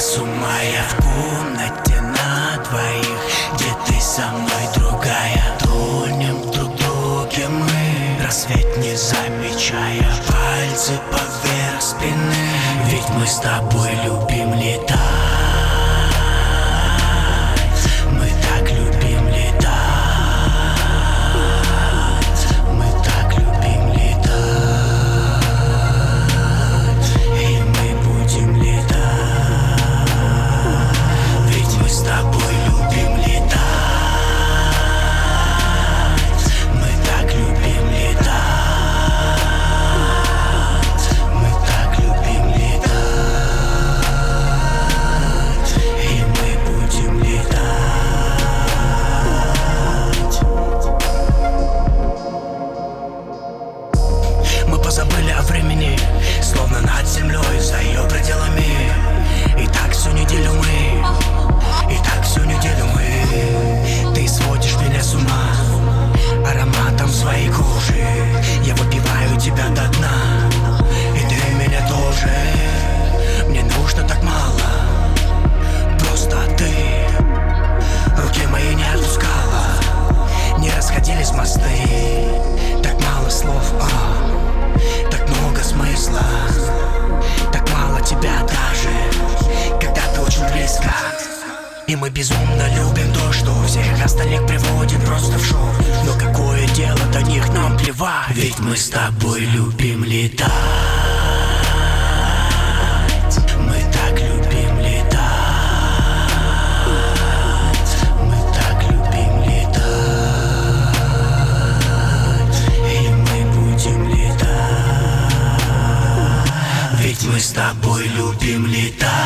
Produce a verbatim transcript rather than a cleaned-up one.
с ума я в комнате на двоих, где ты со мной другая. Тонем друг в друге мы, рассвет не замечая, пальцы поверх спины. Ведь мы с тобой любим летать. Мы так любим летать. Мы так любим летать. И мы будем летать. Ведь мы с тобой любим летать. Мы так любим летать. Мы так любим летать. И мы будем летать. Мы позабыли о времени, словно над землей, за ее пределами. И так всю неделю мы, и так всю неделю мы. Ты сводишь меня с ума ароматом своей кожи. Я выпиваю тебя до дна, и ты меня тоже. Мне нужно так мало, просто ты. Руки мои не отпускала, не расходились мосты. Так мало слов, а так много смысла. Так мало тебя даже, когда ты очень близко. И мы безумно любим то, что всех остальных приводит просто в шок. Но какое дело до них, нам плевать. Ведь мы с тобой любим летать. Мы так любим летать. Мы так любим летать. И мы будем летать. Ведь мы с тобой любим летать.